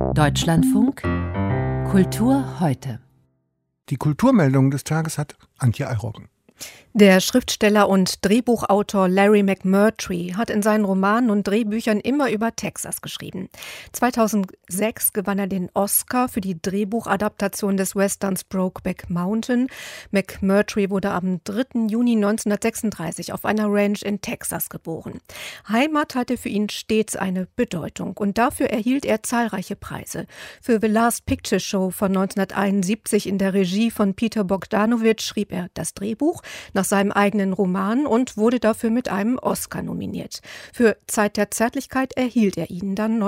Deutschlandfunk Kultur heute. Die Kulturmeldung des Tages hat Antje Alroggen. Der Schriftsteller und Drehbuchautor Larry McMurtry hat in seinen Romanen und Drehbüchern immer über Texas geschrieben. 2006 gewann er den Oscar für die Drehbuchadaptation des Westerns Brokeback Mountain. McMurtry wurde am 3. Juni 1936 auf einer Ranch in Texas geboren. Heimat hatte für ihn stets eine Bedeutung und dafür erhielt er zahlreiche Preise. Für The Last Picture Show von 1971 in der Regie von Peter Bogdanovich schrieb er das Drehbuch nach seinem eigenen Roman und wurde dafür mit einem Oscar nominiert. Für Zeit der Zärtlichkeit erhielt er ihn dann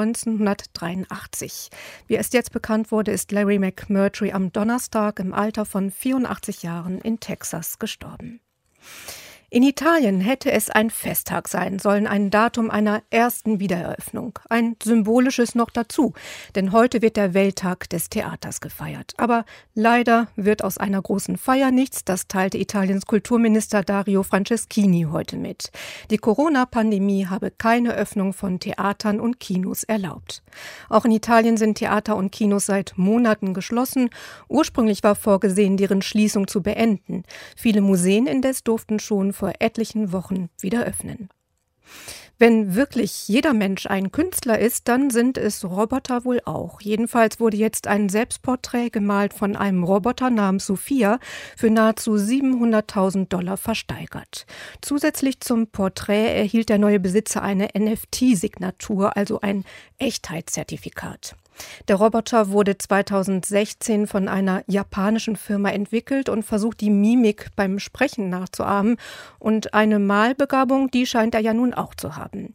1983. Wie es jetzt bekannt wurde, ist Larry McMurtry am Donnerstag im Alter von 84 Jahren in Texas gestorben. In Italien hätte es ein Festtag sein sollen, ein Datum einer ersten Wiedereröffnung. Ein symbolisches noch dazu, denn heute wird der Welttag des Theaters gefeiert. Aber leider wird aus einer großen Feier nichts, das teilte Italiens Kulturminister Dario Franceschini heute mit. Die Corona-Pandemie habe keine Öffnung von Theatern und Kinos erlaubt. Auch in Italien sind Theater und Kinos seit Monaten geschlossen. Ursprünglich war vorgesehen, deren Schließung zu beenden. Viele Museen indes durften schon vor etlichen Wochen wieder öffnen. Wenn wirklich jeder Mensch ein Künstler ist, dann sind es Roboter wohl auch. Jedenfalls wurde jetzt ein Selbstporträt gemalt von einem Roboter namens Sophia für nahezu $700.000 versteigert. Zusätzlich zum Porträt erhielt der neue Besitzer eine NFT-Signatur, also ein Echtheitszertifikat. Der Roboter wurde 2016 von einer japanischen Firma entwickelt und versucht, die Mimik beim Sprechen nachzuahmen. Und eine Malbegabung, die scheint er ja nun auch zu haben.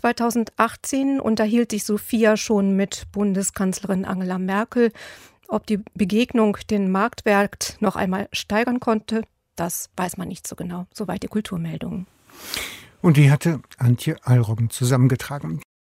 2018 unterhielt sich Sophia schon mit Bundeskanzlerin Angela Merkel. Ob die Begegnung den Marktwert noch einmal steigern konnte, das weiß man nicht so genau. Soweit die Kulturmeldungen. Und die hatte Antje Alroggen zusammengetragen.